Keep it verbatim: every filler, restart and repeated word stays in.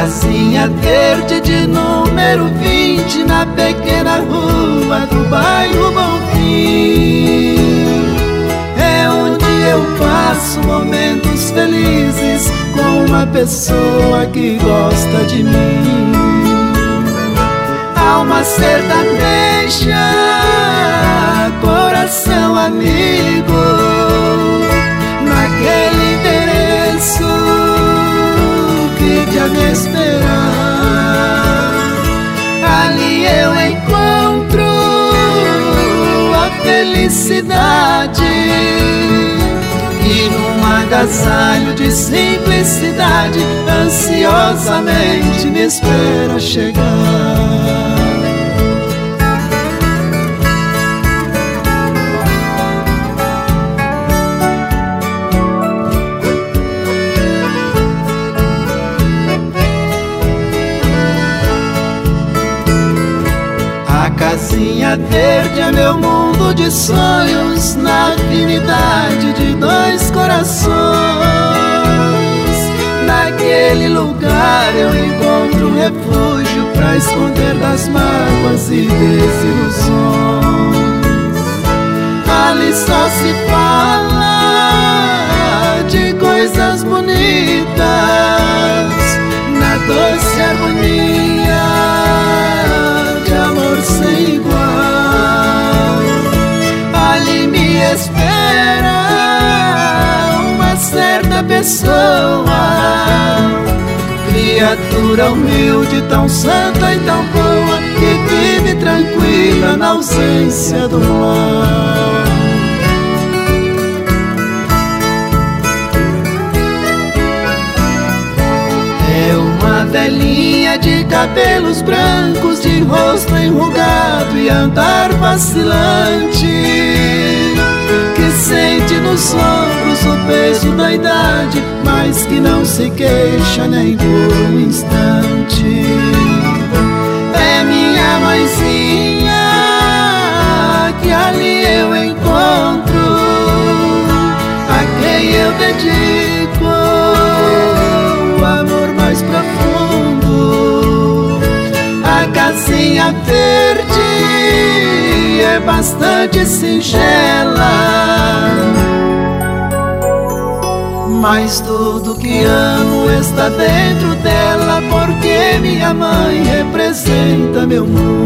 casinha verde de número vinte, na pequena rua do bairro Bonfim, é onde eu passo momentos felizes com uma pessoa que gosta de mim. Alma sertaneja, coração amigo, naquele endereço vive a me esperar. Ali eu encontro a felicidade, e num agasalho de simplicidade ansiosamente me espera chegar. A casinha verde é meu mundo de sonhos, na afinidade de dois corações. Naquele lugar eu encontro refúgio pra esconder das mágoas e desilusões. Ali só se fala de coisas bonitas, na doce harmonia sem igual. Ali me espera uma certa pessoa, criatura humilde, tão santa e tão boa, que vive tranquila na ausência do mal. Velhinha de cabelos brancos, de rosto enrugado e andar vacilante, que sente nos ombros o peso da idade, mas que não se queixa nem por um instante. É minha mãezinha que ali eu encontro, a quem eu dedico o amor mais profundo. A casinha verde é bastante singela, mas tudo que amo está dentro dela, porque minha mãe representa meu mundo.